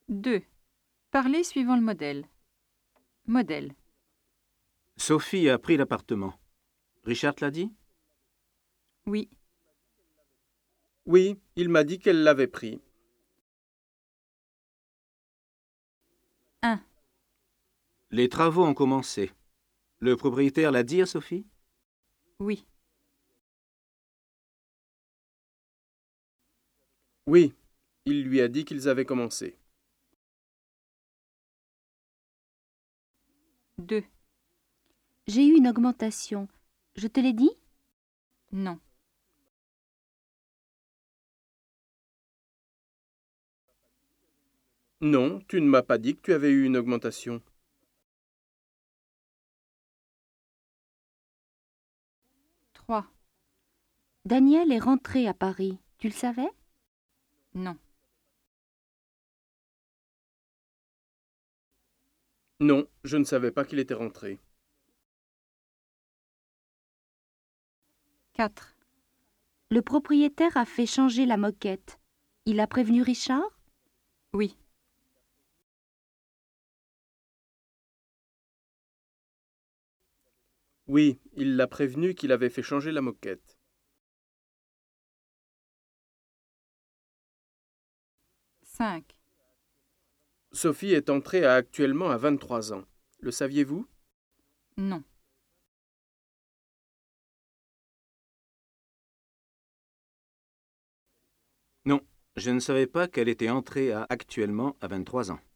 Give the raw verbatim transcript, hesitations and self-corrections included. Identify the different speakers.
Speaker 1: deux. Parlez suivant le modèle. Modèle.
Speaker 2: Sophie a pris l'appartement. Richard l'a dit?
Speaker 1: Oui.
Speaker 3: Oui, il m'a dit qu'elle l'avait pris.
Speaker 1: un.
Speaker 2: Les travaux ont commencé. Le propriétaire l'a dit à Sophie?
Speaker 1: Oui.
Speaker 3: Oui, il lui a dit qu'ils avaient commencé.
Speaker 1: deux.
Speaker 4: J'ai eu une augmentation. Je te l'ai dit?
Speaker 1: Non.
Speaker 3: Non, tu ne m'as pas dit que tu avais eu une augmentation.
Speaker 1: trois.
Speaker 4: Daniel est rentré à Paris. Tu le savais?
Speaker 1: Non.
Speaker 3: Non, je ne savais pas qu'il était rentré.
Speaker 1: quatre.
Speaker 4: Le propriétaire a fait changer la moquette. Il a prévenu Richard?
Speaker 1: Oui.
Speaker 3: Oui, il l'a prévenu qu'il avait fait changer la moquette.
Speaker 1: cinq.
Speaker 3: Sophie est entrée à actuellement à vingt-trois ans. Le saviez-vous?
Speaker 1: Non.
Speaker 2: Non, je ne savais pas qu'elle était entrée à actuellement à vingt-trois ans.